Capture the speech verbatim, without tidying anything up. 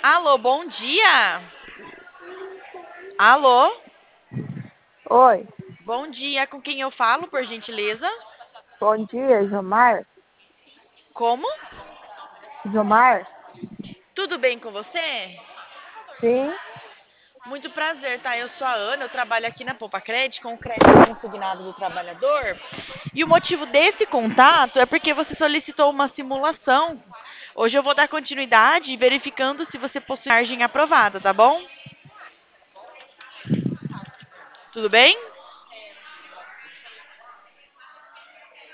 Alô, bom dia. Alô, Oi, bom dia. Com quem eu falo, por gentileza? bom dia, Jomar. Como? Jomar? Tudo bem com você? Sim, Muito prazer, tá? Eu sou a Ana, eu trabalho aqui na Poupa Cred com o crédito consignado do trabalhador. E o motivo desse contato é porque você solicitou uma simulação. Hoje eu vou dar continuidade verificando se você possui margem aprovada, tá bom? Tudo bem?